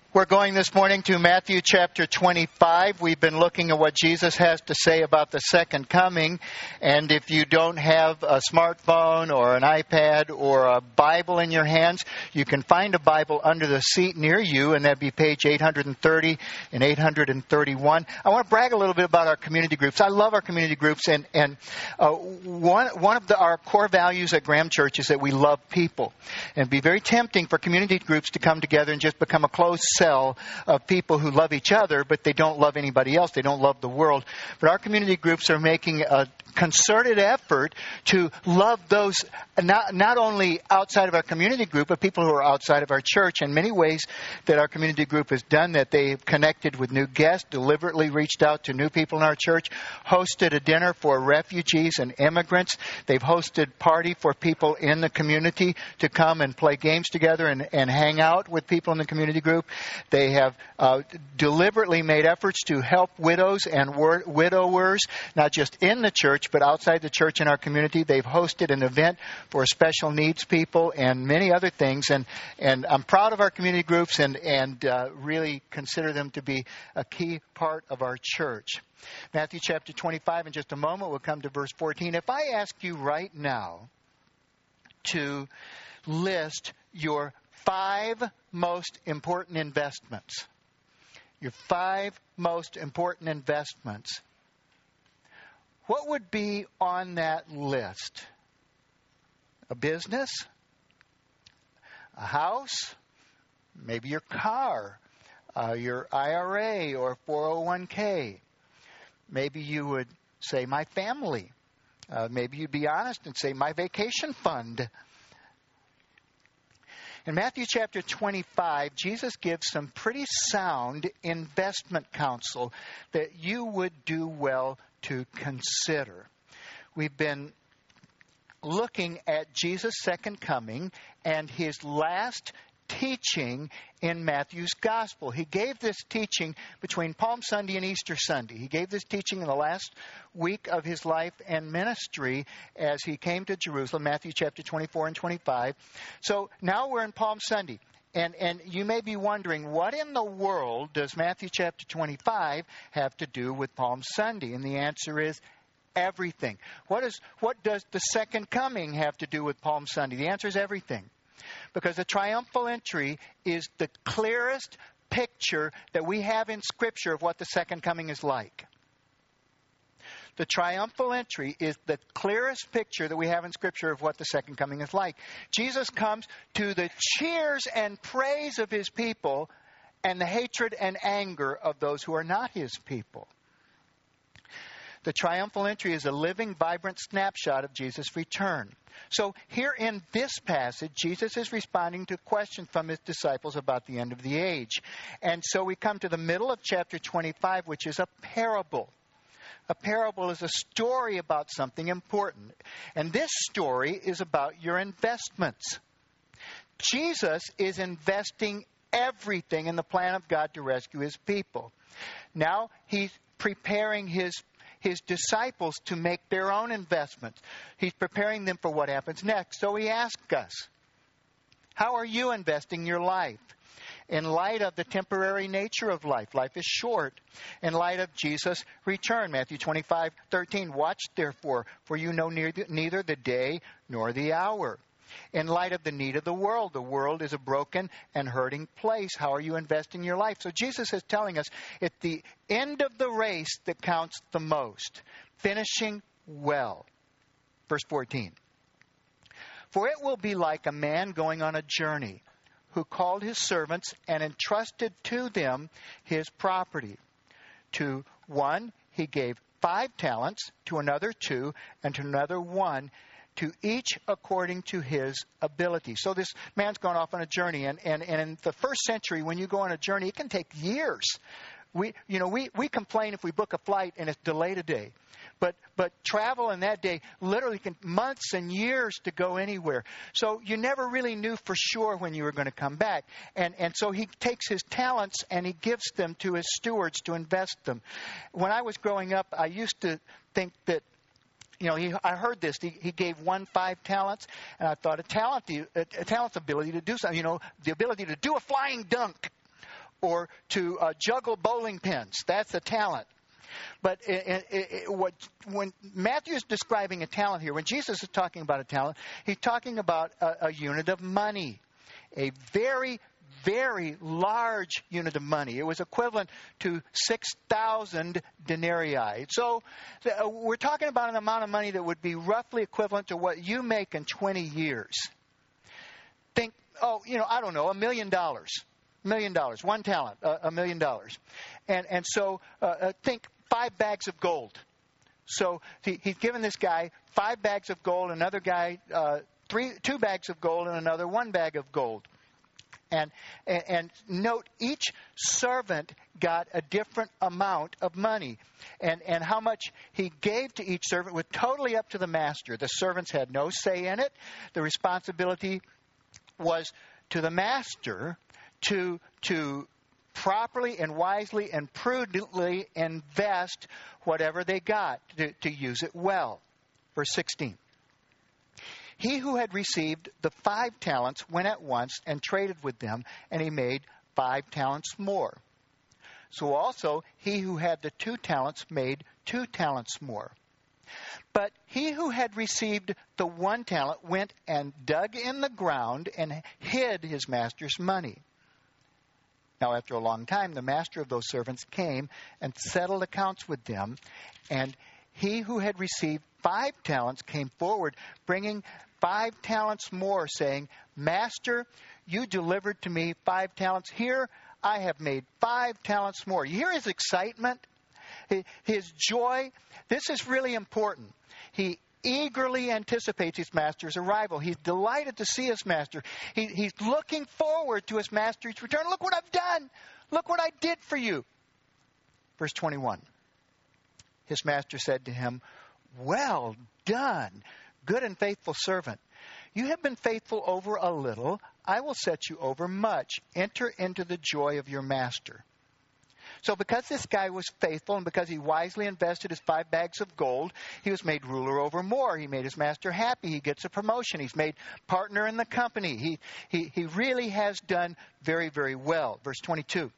We're going this morning to Matthew chapter 25. We've been looking at what Jesus has to say about the second coming. And if you don't have a smartphone or an iPad or a Bible in your hands, you can find a Bible under the seat near you, and that'd be page 830 and 831. I want to brag a little bit about our community groups. I love our community groups, and one of our core values at Graham Church is that we love people. And it'd be very tempting for community groups to come together and just become a closed cell of people who love each other, but they don't love anybody else. They don't love the world. But our community groups are making a concerted effort to love those not only outside of our community group, but people who are outside of our church. In many ways that our community group has done that, they've connected with new guests, deliberately reached out to new people in our church, hosted a dinner for refugees and immigrants. They've hosted party for people in the community to come and play games together and hang out with people in the community group. They have deliberately made efforts to help widows and widowers, not just in the church, but outside the church in our community. They've hosted an event for special needs people and many other things. And I'm proud of our community groups and really consider them to be a key part of our church. Matthew chapter 25, in just a moment, we'll come to verse 14. If I ask you right now to list your 5 most important investments, your 5 most important investments, what would be on that list? A business? A house? Maybe your car? Your IRA or 401k? Maybe you would say, my family. Maybe you'd be honest and say, my vacation fund. In Matthew chapter 25, Jesus gives some pretty sound investment counsel that you would do well to consider. We've been looking at Jesus' second coming and his last teaching in Matthew's gospel. He gave this teaching between Palm Sunday and Easter Sunday. He gave this teaching in the last week of his life and ministry as he came to Jerusalem, Matthew chapter 24 and 25. So now we're in Palm Sunday. And you may be wondering, what in the world does Matthew chapter 25 have to do with Palm Sunday? And the answer is everything. What does the second coming have to do with Palm Sunday? The answer is everything. Because the triumphal entry is the clearest picture that we have in Scripture of what the second coming is like. The triumphal entry is the clearest picture that we have in Scripture of what the second coming is like. Jesus comes to the cheers and praise of his people and the hatred and anger of those who are not his people. The triumphal entry is a living, vibrant snapshot of Jesus' return. So here in this passage, Jesus is responding to questions from his disciples about the end of the age. And so we come to the middle of chapter 25, which is a parable. A parable is a story about something important. And this story is about your investments. Jesus is investing everything in the plan of God to rescue his people. Now he's preparing his disciples to make their own investments. He's preparing them for what happens next. So he asks us, how are you investing your life? In light of the temporary nature of life. Life is short. In light of Jesus' return. Matthew 25:13. Watch therefore, for you know neither the day nor the hour. In light of the need of the world is a broken and hurting place. How are you investing your life? So Jesus is telling us it's the end of the race that counts the most. Finishing well. Verse 14. For it will be like a man going on a journey, who called his servants and entrusted to them his property. To one he gave 5 talents, to another 2, and to another 1, to each according to his ability. So this man's gone off on a journey, and in the first century, when you go on a journey, it can take years. We complain if we book a flight and it's delayed a day. But travel in that day literally can months and years to go anywhere. So you never really knew for sure when you were going to come back. And so he takes his talents and he gives them to his stewards to invest them. When I was growing up, I used to think that, I heard this. He gave 1 5 talents, and I thought a talent's ability to do something. The ability to do a flying dunk, or to juggle bowling pins. That's a talent. But when Matthew is describing a talent here, when Jesus is talking about a talent, he's talking about a unit of money, a very, very large unit of money. It was equivalent to 6,000 denarii. So we're talking about an amount of money that would be roughly equivalent to what you make in 20 years. Think, I don't know, $1 million. $1 million, one talent, $1 million. And so think 5 bags of gold. So he's given this guy 5 bags of gold, another guy 2 bags of gold, and another 1 bag of gold. And note, each servant got a different amount of money. And how much he gave to each servant was totally up to the master. The servants had no say in it. The responsibility was to the master to properly and wisely and prudently invest whatever they got, to use it well. Verse 16. He who had received the 5 talents went at once and traded with them, and he made 5 talents more. So also he who had the 2 talents made 2 talents more. But he who had received the 1 talent went and dug in the ground and hid his master's money. Now, after a long time, the master of those servants came and settled accounts with them. And he who had received 5 talents came forward, bringing 5 talents more, saying, Master, you delivered to me 5 talents. Here I have made 5 talents more. You hear his excitement, his joy? This is really important. He eagerly anticipates his master's arrival. He's delighted to see his master. He's looking forward to his master's return. Look what I've done. Look what I did for you. Verse 21. His master said to him, Well done, good and faithful servant. You have been faithful over a little. I will set you over much. Enter into the joy of your master. So because this guy was faithful and because he wisely invested his 5 bags of gold, he was made ruler over more. He made his master happy. He gets a promotion. He's made partner in the company. He really has done very, very well. Verse 22.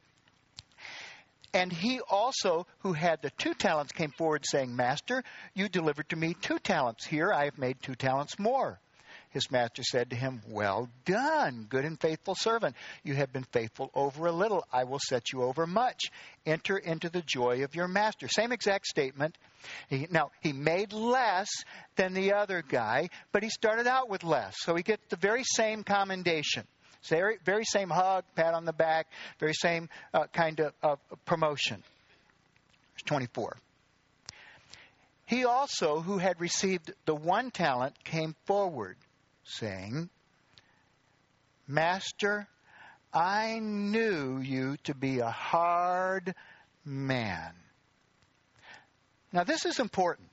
And he also, who had the 2 talents, came forward saying, Master, you delivered to me 2 talents. Here I have made 2 talents more. His master said to him, Well done, good and faithful servant. You have been faithful over a little. I will set you over much. Enter into the joy of your master. Same exact statement. Now, he made less than the other guy, but he started out with less. So he gets the very same commendation. Very same hug, pat on the back, very same kind of promotion. Verse 24. He also, who had received the 1 talent, came forward, saying, Master, I knew you to be a hard man. Now this is important.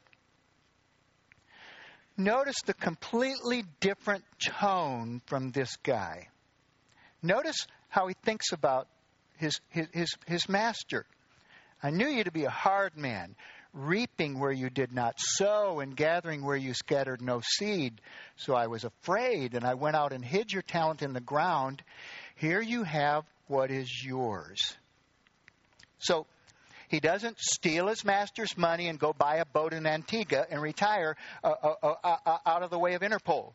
Notice the completely different tone from this guy. Notice how he thinks about his master. I knew you to be a hard man, reaping where you did not sow and gathering where you scattered no seed. So I was afraid, and I went out and hid your talent in the ground. Here you have what is yours. So he doesn't steal his master's money and go buy a boat in Antigua and retire out of the way of Interpol.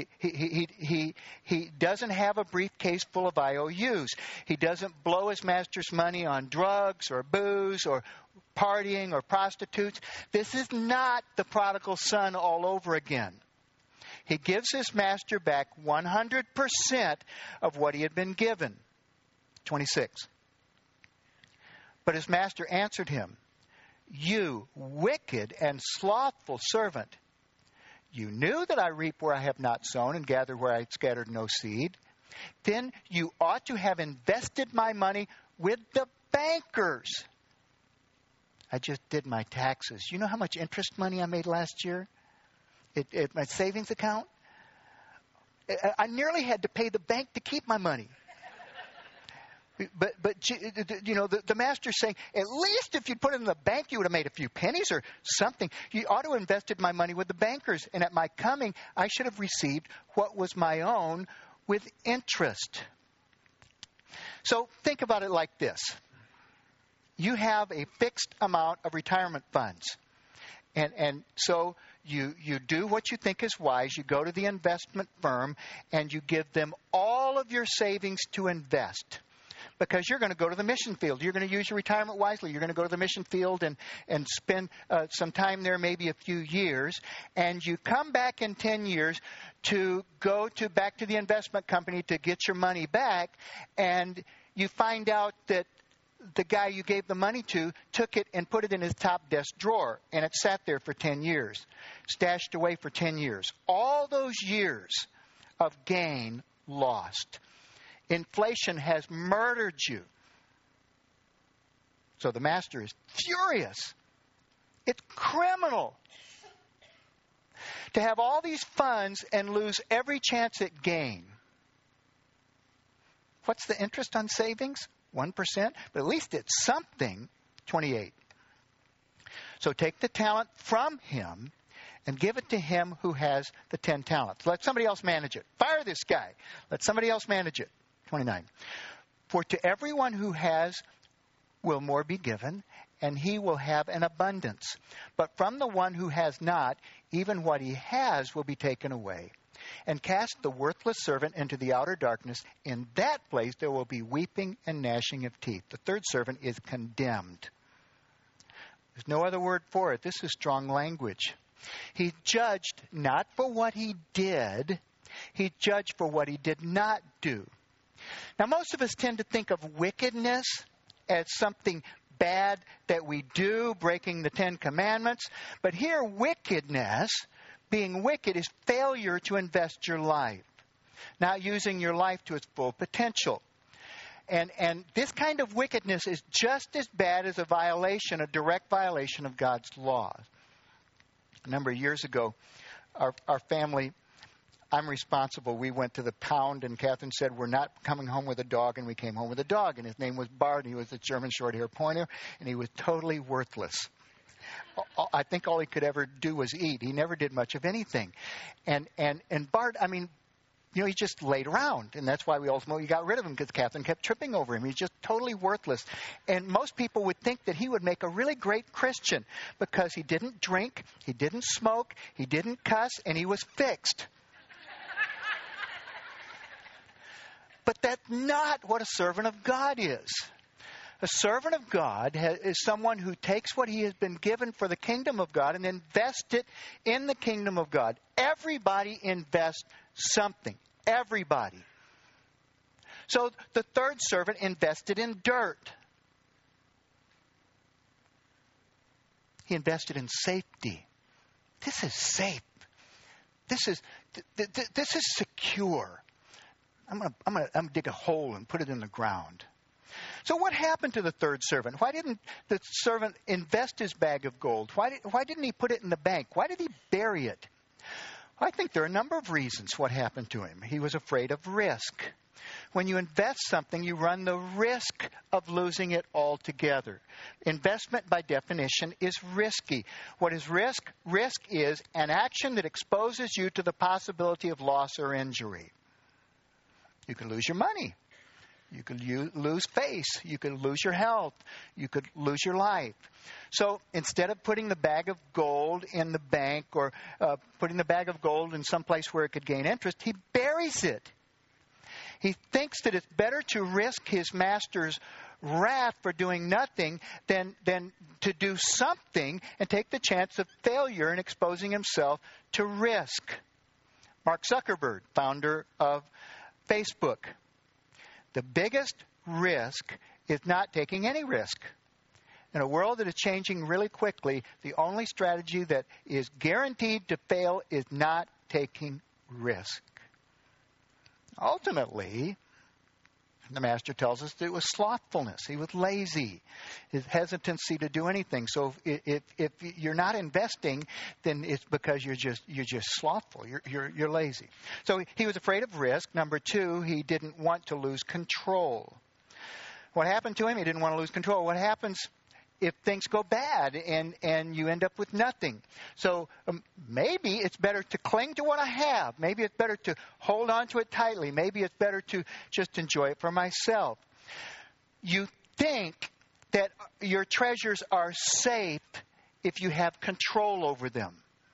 He doesn't have a briefcase full of IOUs. He doesn't blow his master's money on drugs or booze or partying or prostitutes. This is not the prodigal son all over again. He gives his master back 100% of what he had been given. 26. But his master answered him, You wicked and slothful servant, you knew that I reap where I have not sown and gather where I scattered no seed. Then you ought to have invested my money with the bankers. I just did my taxes. You know how much interest money I made last year at my savings account? I nearly had to pay the bank to keep my money. But you know, the master's saying, at least if you'd put it in the bank, you would have made a few pennies or something. You ought to have invested my money with the bankers. And at my coming, I should have received what was my own with interest. So think about it like this. You have a fixed amount of retirement funds. And so you do what you think is wise. You go to the investment firm and you give them all of your savings to invest. Because you're going to go to the mission field. You're going to use your retirement wisely. You're going to go to the mission field and spend some time there, maybe a few years. And you come back in 10 years to go back to the investment company to get your money back. And you find out that the guy you gave the money to took it and put it in his top desk drawer. And it sat there for 10 years, stashed away for 10 years. All those years of gain lost. Inflation has murdered you. So the master is furious. It's criminal to have all these funds and lose every chance at gain. What's the interest on savings? 1%, but at least it's something. 28. So take the talent from him and give it to him who has the 10 talents. Let somebody else manage it. Fire this guy. Let somebody else manage it. 29. For to everyone who has will more be given, and he will have an abundance. But from the one who has not, even what he has will be taken away. And cast the worthless servant into the outer darkness. In that place there will be weeping and gnashing of teeth. The third servant is condemned. There's no other word for it. This is strong language. He judged not for what he did. He judged for what he did not do. Now, most of us tend to think of wickedness as something bad that we do, breaking the 10 Commandments. But here, wickedness, being wicked, is failure to invest your life, not using your life to its full potential. And this kind of wickedness is just as bad as a direct violation of God's laws. A number of years ago, our family, I'm responsible. We went to the pound, and Catherine said, we're not coming home with a dog, and we came home with a dog. And his name was Bart, and he was a German short-haired pointer, and he was totally worthless. I think all he could ever do was eat. He never did much of anything. And Bart, he just laid around, and that's why we ultimately got rid of him, because Catherine kept tripping over him. He's just totally worthless. And most people would think that he would make a really great Christian because he didn't drink, he didn't smoke, he didn't cuss, and he was fixed. But that's not what a servant of God is. A servant of God is someone who takes what he has been given for the kingdom of God and invests it in the kingdom of God. Everybody invests something. Everybody. So the third servant invested in dirt. He invested in safety. This is safe. This is secure. I'm gonna dig a hole and put it in the ground. So what happened to the third servant? Why didn't the servant invest his bag of gold? Why didn't he put it in the bank? Why did he bury it? I think there are a number of reasons what happened to him. He was afraid of risk. When you invest something, you run the risk of losing it altogether. Investment, by definition, is risky. What is risk? Risk is an action that exposes you to the possibility of loss or injury. You could lose your money. You could lose face. You could lose your health. You could lose your life. So instead of putting the bag of gold in the bank or putting the bag of gold in some place where it could gain interest, he buries it. He thinks that it's better to risk his master's wrath for doing nothing than to do something and take the chance of failure and exposing himself to risk. Mark Zuckerberg, founder of Facebook. The biggest risk is not taking any risk. In a world that is changing really quickly, the only strategy that is guaranteed to fail is not taking risk. Ultimately, the master tells us that it was slothfulness. He was lazy. His hesitancy to do anything. So if you're not investing, then it's because you're just slothful. You're lazy. So he was afraid of risk. Number two, he didn't want to lose control. What happened to him? He didn't want to lose control. What happens if things go bad and you end up with nothing. So maybe it's better to cling to what I have. Maybe it's better to hold on to it tightly. Maybe it's better to just enjoy it for myself. You think that your treasures are safe if you have control over them.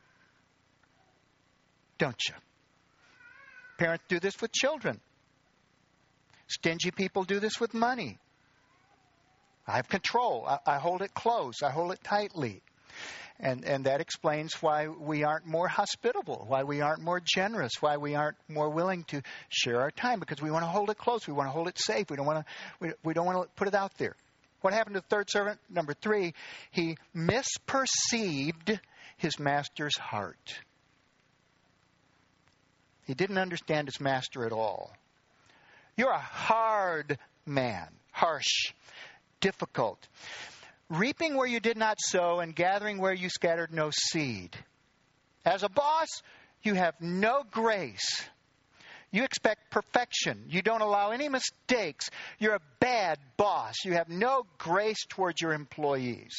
Don't you? Parents do this with children. Stingy people do this with money. I have control. I hold it close. I hold it tightly. And that explains why we aren't more hospitable, why we aren't more generous, why we aren't more willing to share our time, because we want to hold it close. We want to hold it safe. We don't want to put it out there. What happened to the third servant? Number 3, he misperceived his master's heart. He didn't understand his master at all. You're a hard man, harsh, difficult, reaping where you did not sow and gathering where you scattered no seed. As a boss, you have no grace. You expect perfection. You don't allow any mistakes. You're a bad boss. You have no grace towards your employees.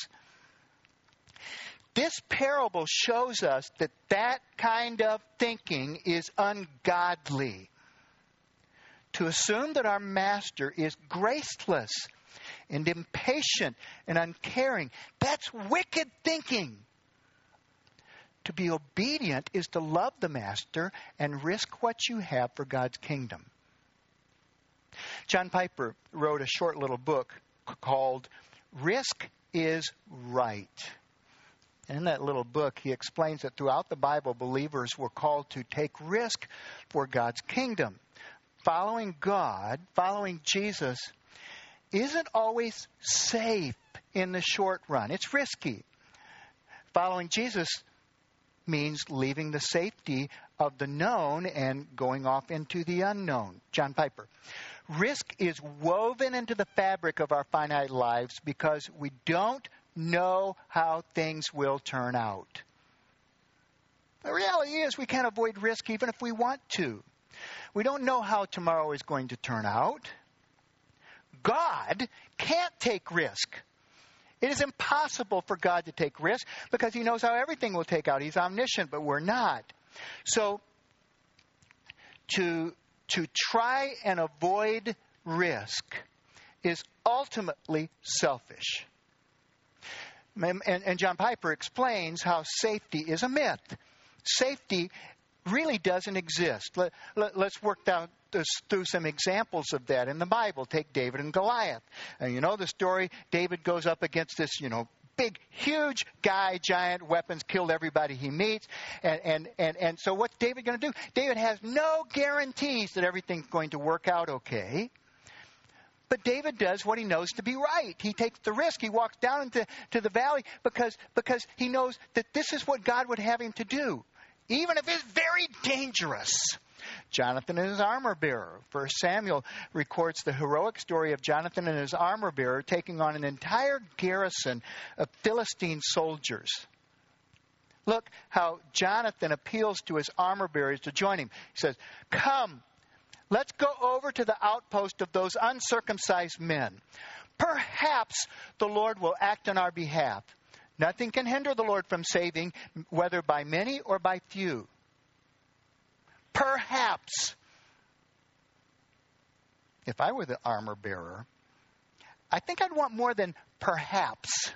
This parable shows us that kind of thinking is ungodly. To assume that our master is graceless and impatient and uncaring, that's wicked thinking. To be obedient is to love the master and risk what you have for God's kingdom. John Piper wrote a short little book called Risk is Right. And in that little book, he explains that throughout the Bible, believers were called to take risk for God's kingdom. Following God, following Jesus, isn't always safe in the short run. It's risky. Following Jesus means leaving the safety of the known and going off into the unknown. John Piper. Risk is woven into the fabric of our finite lives because we don't know how things will turn out. The reality is we can't avoid risk even if we want to. We don't know how tomorrow is going to turn out. God can't take risk. It is impossible for God to take risk because He knows how everything will take out. He's omniscient, but we're not. So to try and avoid risk is ultimately selfish. And John Piper explains how safety is a myth. Safety really doesn't exist. Let's work through some examples of that in the Bible. Take David and Goliath. And you know the story. David goes up against this, big, huge guy, giant weapons, killed everybody he meets. And so what's David going to do? David has no guarantees that everything's going to work out okay. But David does what he knows to be right. He takes the risk. He walks down into the valley because he knows that this is what God would have him to do, even if it's very dangerous. Jonathan and his armor bearer. 1 Samuel records the heroic story of Jonathan and his armor bearer taking on an entire garrison of Philistine soldiers. Look how Jonathan appeals to his armor bearers to join him. He says, "Come, let's go over to the outpost of those uncircumcised men. Perhaps the Lord will act on our behalf. Nothing can hinder the Lord from saving, whether by many or by few." Perhaps. If I were the armor bearer, I think I'd want more than perhaps.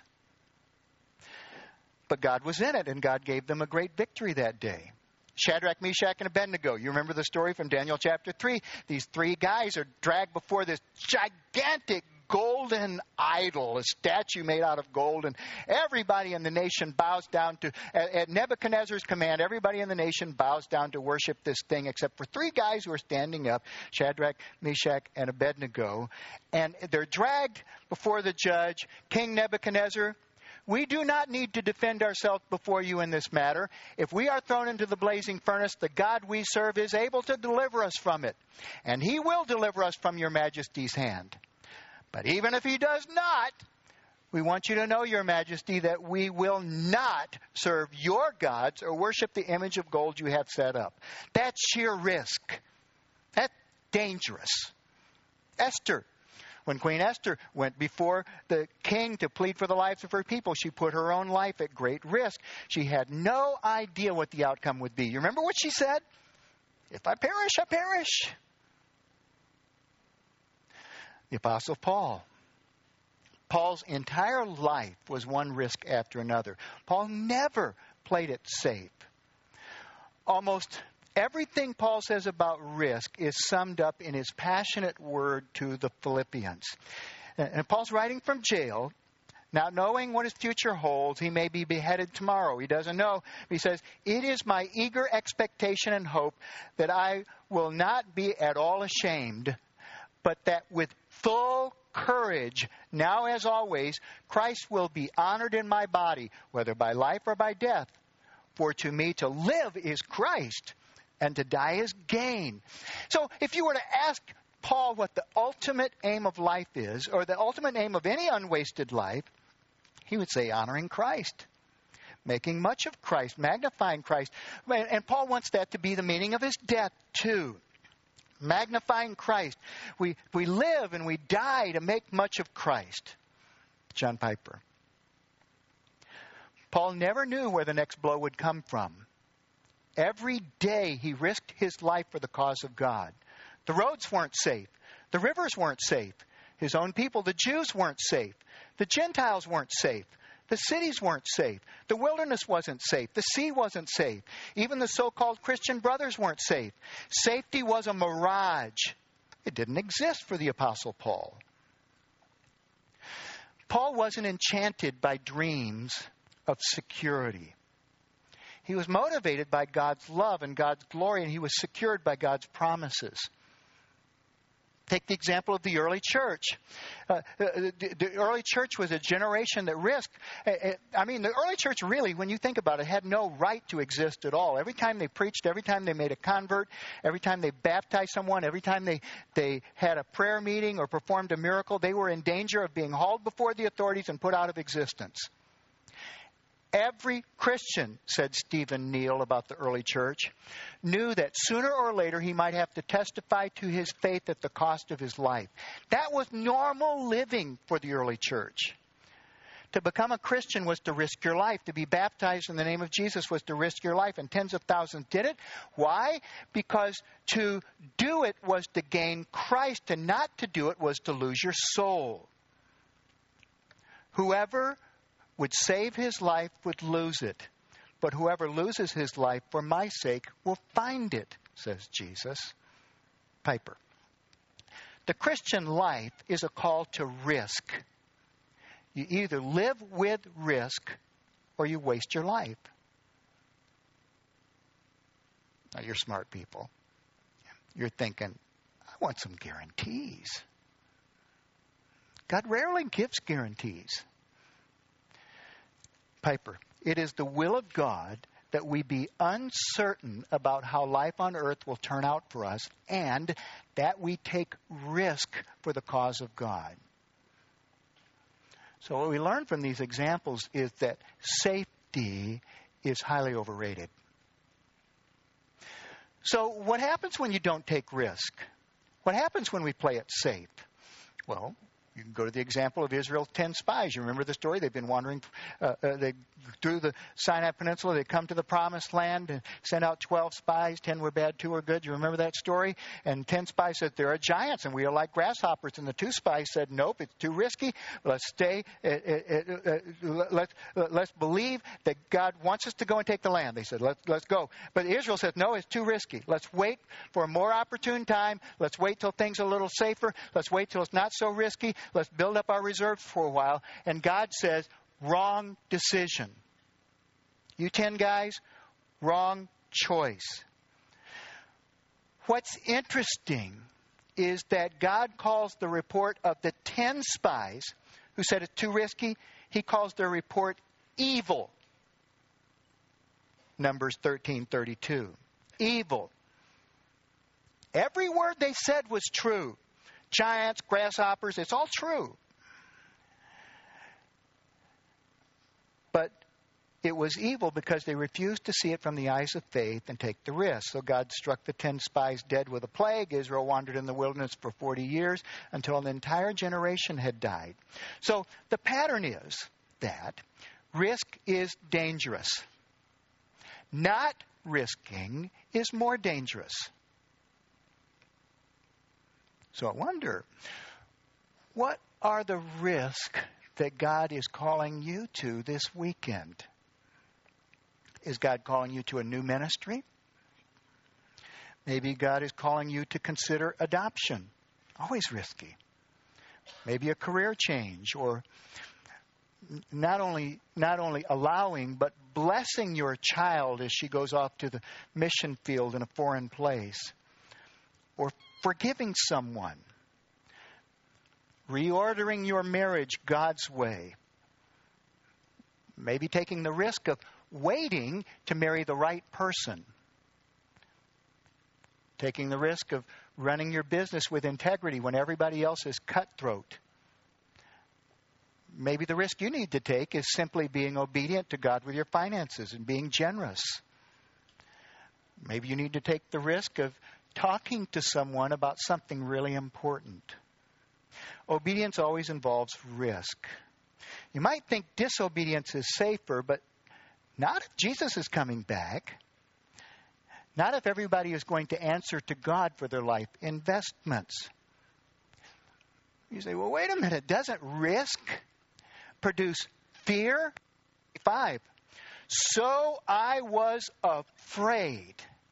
But God was in it, and God gave them a great victory that day. Shadrach, Meshach, and Abednego. You remember the story from Daniel chapter 3. These 3 guys are dragged before this gigantic golden idol, a statue made out of gold, and everybody in the nation bows down to, at Nebuchadnezzar's command, everybody in the nation bows down to worship this thing except for 3 guys who are standing up, Shadrach, Meshach, and Abednego, and they're dragged before the judge. King Nebuchadnezzar, we do not need to defend ourselves before you in this matter. If we are thrown into the blazing furnace, the God we serve is able to deliver us from it, and He will deliver us from your majesty's hand. But even if He does not, we want you to know, your majesty, that we will not serve your gods or worship the image of gold you have set up. That's sheer risk. That's dangerous. Esther, When Queen Esther went before the king to plead for the lives of her people, she put her own life at great risk. She had no idea what the outcome would be. You remember what she said? If I perish, I perish. The Apostle Paul. Paul's entire life was one risk after another. Paul never played it safe. Almost everything Paul says about risk is summed up in his passionate word to the Philippians. And Paul's writing from jail, not knowing what his future holds. He may be beheaded tomorrow. He doesn't know. He says, "It is my eager expectation and hope that I will not be at all ashamed, but that with full courage, now as always, Christ will be honored in my body, whether by life or by death. For to me to live is Christ, and to die is gain." So if you were to ask Paul what the ultimate aim of life is, or the ultimate aim of any unwasted life, he would say honoring Christ, making much of Christ, magnifying Christ. And Paul wants that to be the meaning of his death too. Magnifying Christ. We live and we die to make much of Christ. John Piper. Paul never knew where the next blow would come from. Every day he risked his life for the cause of God. The roads weren't safe. The rivers weren't safe. His own people, the Jews, weren't safe. The Gentiles weren't safe. The cities weren't safe. The wilderness wasn't safe. The sea wasn't safe. Even the so-called Christian brothers weren't safe. Safety was a mirage. It didn't exist for the Apostle Paul. Paul wasn't enchanted by dreams of security. He was motivated by God's love and God's glory, and he was secured by God's promises. Take the example of the early church. The early church was a generation that risked. The early church really, when you think about it, had no right to exist at all. Every time they preached, every time they made a convert, every time they baptized someone, every time they had a prayer meeting or performed a miracle, they were in danger of being hauled before the authorities and put out of existence. Every Christian, said Stephen Neal about the early church, knew that sooner or later he might have to testify to his faith at the cost of his life. That was normal living for the early church. To become a Christian was to risk your life. To be baptized in the name of Jesus was to risk your life, and tens of thousands did it. Why? Because to do it was to gain Christ, and not to do it was to lose your soul. Whoever would save his life would lose it. But whoever loses his life for my sake will find it, says Jesus. Piper. The Christian life is a call to risk. You either live with risk or you waste your life. Now, you're smart people. You're thinking, I want some guarantees. God rarely gives guarantees. Piper, it is the will of God that we be uncertain about how life on earth will turn out for us, and that we take risk for the cause of God. So what we learn from these examples is that safety is highly overrated. So what happens when you don't take risk? What happens when we play it safe? Well, you can go to the example of Israel's 10 spies. You remember the story? They've been wandering through the Sinai Peninsula. They come to the Promised Land and send out 12 spies. 10 were bad, 2 were good. You remember that story? And 10 spies said, there are giants and we are like grasshoppers. And the 2 spies said, nope, it's too risky. Let's stay. Let's believe that God wants us to go and take the land. They said, let's go. But Israel said, no, it's too risky. Let's wait for a more opportune time. Let's wait till things are a little safer. Let's wait till it's not so risky. Let's build up our reserves for a while. And God says, wrong decision. You 10 guys, wrong choice. What's interesting is that God calls the report of the 10 spies who said it's too risky, he calls their report evil. Numbers 13:32. Evil. Every word they said was true. Giants, grasshoppers, it's all true. But it was evil because they refused to see it from the eyes of faith and take the risk. So God struck the 10 spies dead with a plague. Israel wandered in the wilderness for 40 years until an entire generation had died. So the pattern is that risk is dangerous. Not risking is more dangerous. So I wonder, what are the risks that God is calling you to this weekend? Is God calling you to a new ministry? Maybe God is calling you to consider adoption. Always risky. Maybe a career change, or not only allowing, but blessing your child as she goes off to the mission field in a foreign place. Or forgiving someone. Reordering your marriage God's way. Maybe taking the risk of waiting to marry the right person. Taking the risk of running your business with integrity when everybody else is cutthroat. Maybe the risk you need to take is simply being obedient to God with your finances and being generous. Maybe you need to take the risk of talking to someone about something really important. Obedience always involves risk. You might think disobedience is safer, but not if Jesus is coming back. Not if everybody is going to answer to God for their life investments. You say, well, wait a minute. Doesn't risk produce fear? 5. So I was afraid.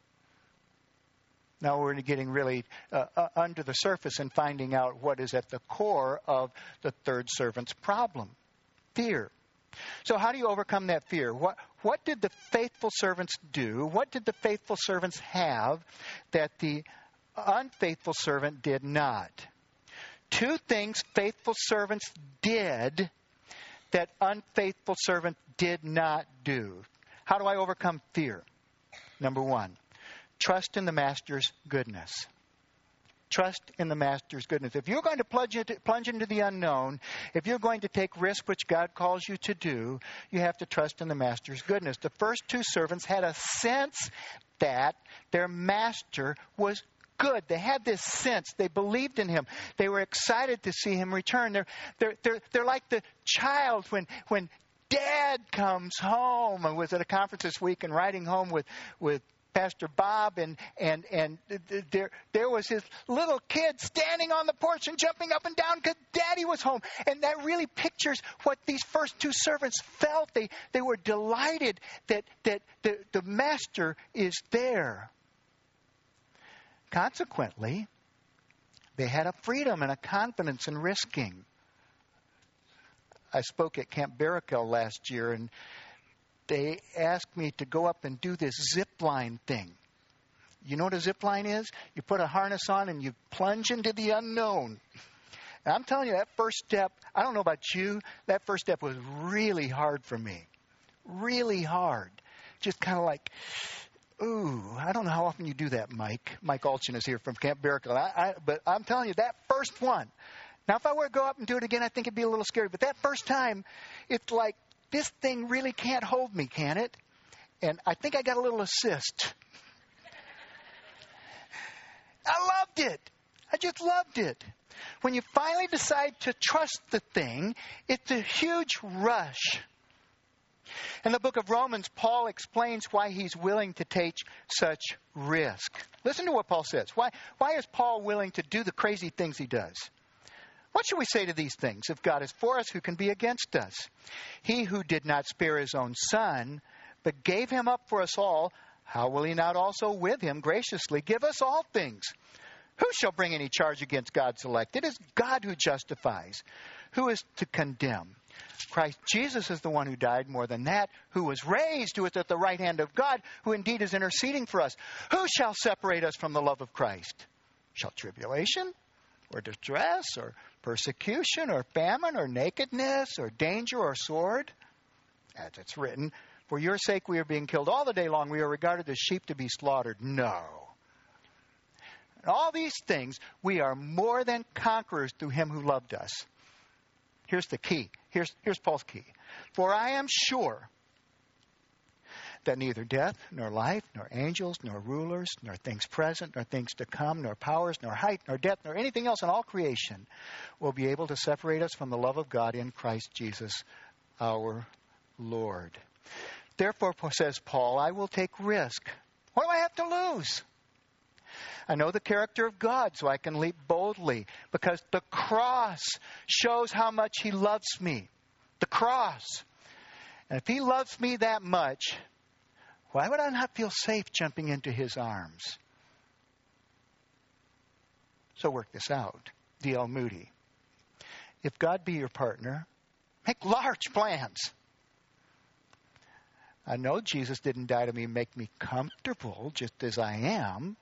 Now we're getting really under the surface and finding out what is at the core of the third servant's problem. Fear. So how do you overcome that fear? What did the faithful servants do? What did the faithful servants have that the unfaithful servant did not? 2 things faithful servants did that unfaithful servant did not do. How do I overcome fear? Number 1, trust in the master's goodness. Trust in the master's goodness. If you're going to plunge into the unknown, if you're going to take risks which God calls you to do, you have to trust in the master's goodness. The first 2 servants had a sense that their master was good. They had this sense. They believed in him. They were excited to see him return. They're like the child when Dad comes home. I was at a conference this week and riding home with Pastor Bob, and there was his little kid standing on the porch and jumping up and down because Daddy was home. And that really pictures what these first 2 servants felt. They were delighted that the master is there. Consequently, they had a freedom and a confidence in risking. I spoke at Camp Barakel last year, and they asked me to go up and do this zip line thing. You know what a zip line is? You put a harness on and you plunge into the unknown. And I'm telling you, that first step, I don't know about you, that first step was really hard for me. Really hard. Just kind of like, ooh, I don't know how often you do that, Mike. Mike Alchin is here from Camp Barakel. But I'm telling you, that first one. Now, if I were to go up and do it again, I think it'd be a little scary. But that first time, it's like, this thing really can't hold me, can it? And I think I got a little assist. I loved it. I just loved it. When you finally decide to trust the thing, it's a huge rush. In the book of Romans, Paul explains why he's willing to take such risk. Listen to what Paul says. Why is Paul willing to do the crazy things he does? What should we say to these things? If God is for us, who can be against us? He who did not spare his own son, but gave him up for us all, how will he not also with him graciously give us all things? Who shall bring any charge against God's elect? It is God who justifies. Who is to condemn? Christ Jesus is the one who died, more than that, who was raised, who is at the right hand of God, who indeed is interceding for us. Who shall separate us from the love of Christ? Shall tribulation, or distress, or persecution, or famine, or nakedness, or danger, or sword? As it's written, for your sake we are being killed all the day long. We are regarded as sheep to be slaughtered. No. In all these things, we are more than conquerors through him who loved us. Here's the key. Here's Paul's key. For I am sure that neither death, nor life, nor angels, nor rulers, nor things present, nor things to come, nor powers, nor height, nor depth, nor anything else in all creation will be able to separate us from the love of God in Christ Jesus our Lord. Therefore, says Paul, I will take risk. What do I have to lose? I know the character of God, so I can leap boldly, because the cross shows how much He loves me. The cross. And if He loves me that much, why would I not feel safe jumping into His arms? So work this out. D.L. Moody. If God be your partner, make large plans. I know Jesus didn't die to make me comfortable just as I am.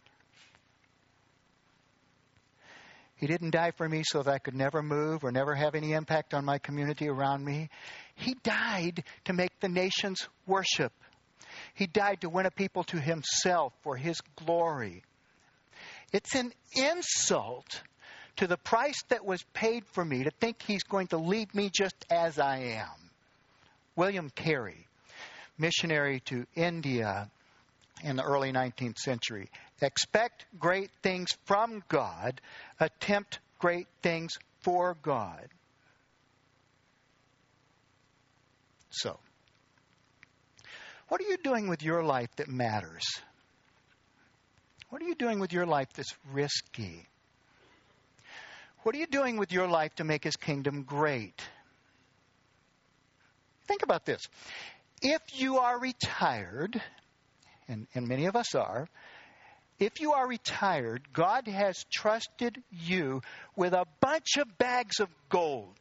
He didn't die for me so that I could never move or never have any impact on my community around me. He died to make the nations worship. He died to win a people to Himself for His glory. It's an insult to the price that was paid for me to think He's going to leave me just as I am. William Carey, missionary to India in the early 19th century. Expect great things from God. Attempt great things for God. So, what are you doing with your life that matters? What are you doing with your life that's risky? What are you doing with your life to make His kingdom great? Think about this. If you are retired, and many of us are, if you are retired, God has trusted you with a bunch of bags of gold.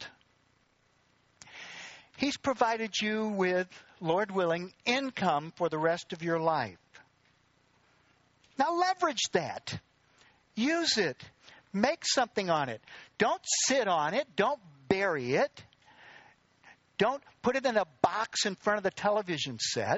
He's provided you with, Lord willing, income for the rest of your life. Now leverage that. Use it. Make something on it. Don't sit on it. Don't bury it. Don't put it in a box in front of the television set.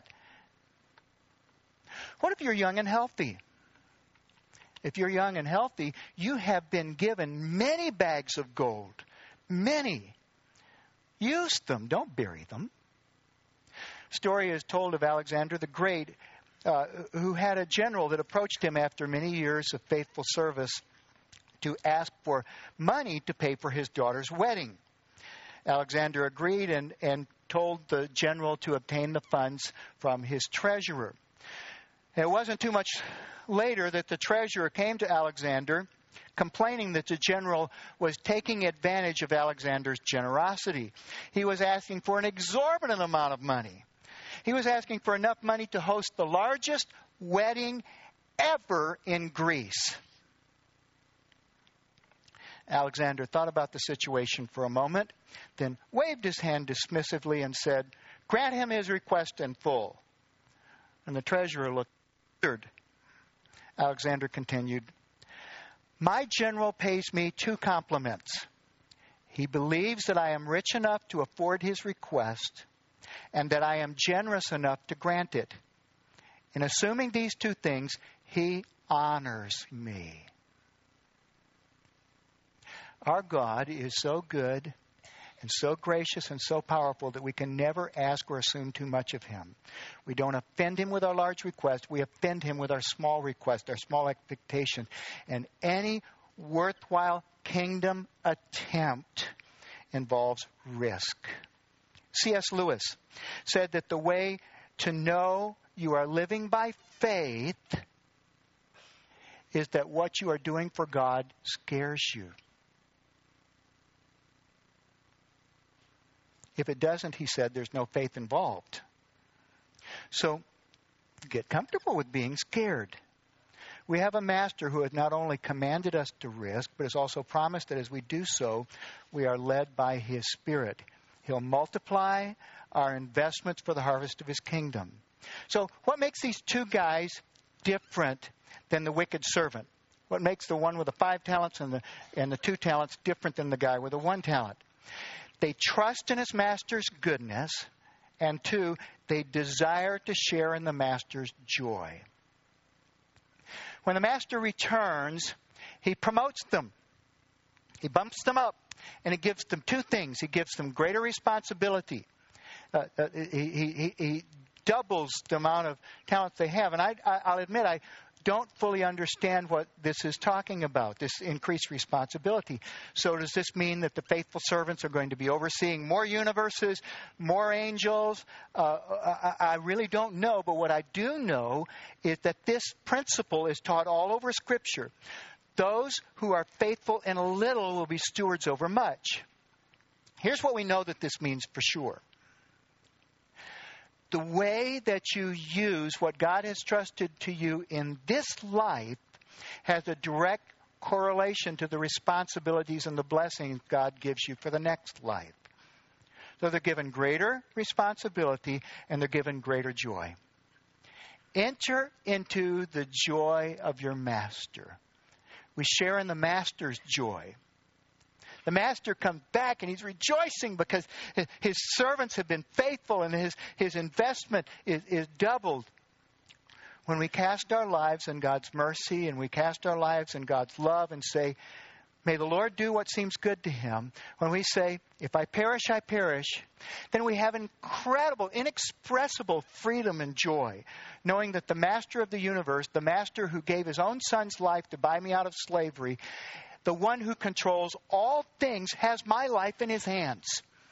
What if you're young and healthy? If you're young and healthy, you have been given many bags of gold. Many. Use them. Don't bury them. Story is told of Alexander the Great, who had a general that approached him after many years of faithful service to ask for money to pay for his daughter's wedding. Alexander agreed and told the general to obtain the funds from his treasurer. It wasn't too much later that the treasurer came to Alexander complaining that the general was taking advantage of Alexander's generosity. He was asking for an exorbitant amount of money. He was asking for enough money to host the largest wedding ever in Greece. Alexander thought about the situation for a moment, then waved his hand dismissively and said, "Grant him his request in full." And the treasurer looked weird. Alexander continued, "My general pays me 2 compliments. He believes that I am rich enough to afford his request and that I am generous enough to grant it. In assuming these 2 things, he honors me." Our God is so good and so gracious and so powerful that we can never ask or assume too much of Him. We don't offend Him with our large request. We offend Him with our small request, our small expectation. And any worthwhile kingdom attempt involves risk. C.S. Lewis said that the way to know you are living by faith is that what you are doing for God scares you. If it doesn't, he said, there's no faith involved. So get comfortable with being scared. We have a master who has not only commanded us to risk, but has also promised that as we do so, we are led by His Spirit. He'll multiply our investments for the harvest of His kingdom. So what makes these 2 guys different than the wicked servant? What makes the one with the 5 talents and the 2 talents different than the guy with the 1 talent? They trust in his master's goodness, and 2, they desire to share in the master's joy. When the master returns, he promotes them. He bumps them up, and he gives them 2 things. He gives them greater responsibility. He doubles the amount of talents they have. And I'll admit, I don't fully understand what this is talking about, this increased responsibility. So does this mean that the faithful servants are going to be overseeing more universes, more angels? I really don't know, but what I do know is that this principle is taught all over Scripture. Those who are faithful in a little will be stewards over much. Here's what we know that this means for sure. The way that you use what God has trusted to you in this life has a direct correlation to the responsibilities and the blessings God gives you for the next life. So they're given greater responsibility and they're given greater joy. Enter into the joy of your master. We share in the master's joy. The master comes back and he's rejoicing because his servants have been faithful and his investment is doubled. When we cast our lives in God's mercy and we cast our lives in God's love and say, may the Lord do what seems good to him. When we say, if I perish, I perish, then we have incredible, inexpressible freedom and joy, knowing that the master of the universe, the master who gave his own son's life to buy me out of slavery, the one who controls all things, has my life in his hands.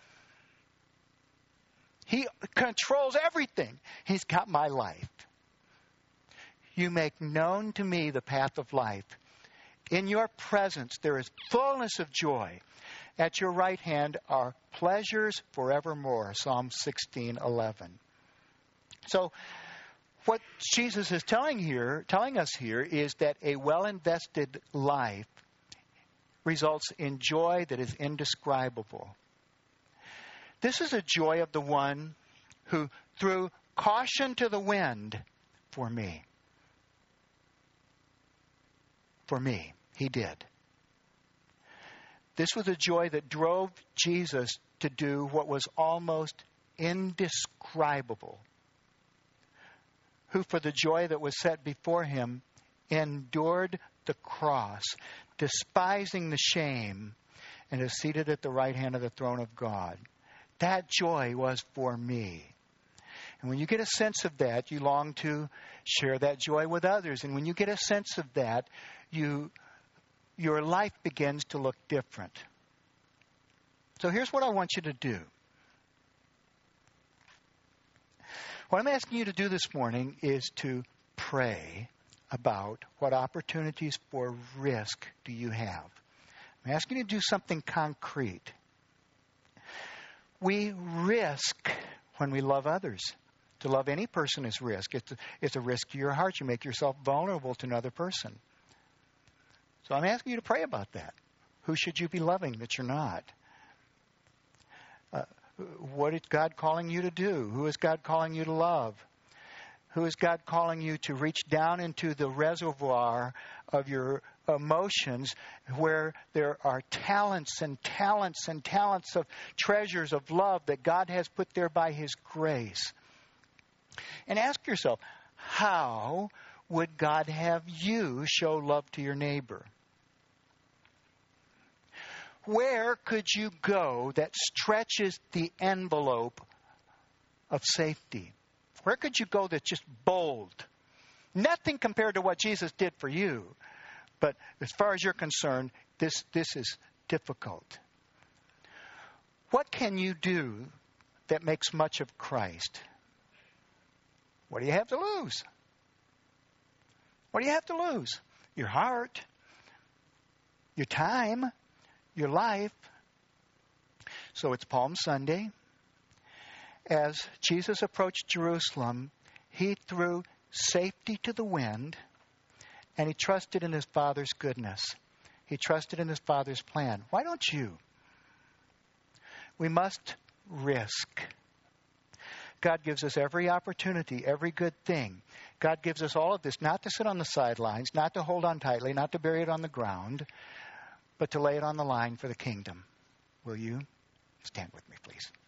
He controls everything. He's got my life. You make known to me the path of life. In your presence there is fullness of joy. At your right hand are pleasures forevermore. Psalm 16:11. So what Jesus is telling us here is that a well-invested life results in joy that is indescribable. This is a joy of the one who threw caution to the wind for me. For me, he did. This was a joy that drove Jesus to do what was almost indescribable. Who, for the joy that was set before him, endured the cross, despising the shame, and is seated at the right hand of the throne of God. That joy was for me. And when you get a sense of that, you long to share that joy with others. And when you get a sense of that, your life begins to look different. So here's what I want you to do. What I'm asking you to do this morning is to pray about what opportunities for risk do you have. I'm asking you to do something concrete. We risk when we love others. To love any person is risk. It's a risk to your heart. You make yourself vulnerable to another person. So I'm asking you to pray about that. Who should you be loving that you're not? What is God calling you to do? Who is God calling you to love? Who is God calling you to reach down into the reservoir of your emotions where there are talents and talents and talents of treasures of love that God has put there by his grace? And ask yourself, how would God have you show love to your neighbor? Where could you go that stretches the envelope of safety? Where could you go that's just bold? Nothing compared to what Jesus did for you. But as far as you're concerned, this is difficult. What can you do that makes much of Christ? What do you have to lose? What do you have to lose? Your heart, your time, your life. So it's Palm Sunday. As Jesus approached Jerusalem, he threw safety to the wind, and he trusted in his Father's goodness. He trusted in his Father's plan. Why don't you? We must risk. God gives us every opportunity, every good thing. God gives us all of this, not to sit on the sidelines, not to hold on tightly, not to bury it on the ground, but to lay it on the line for the kingdom. Will you stand with me, please?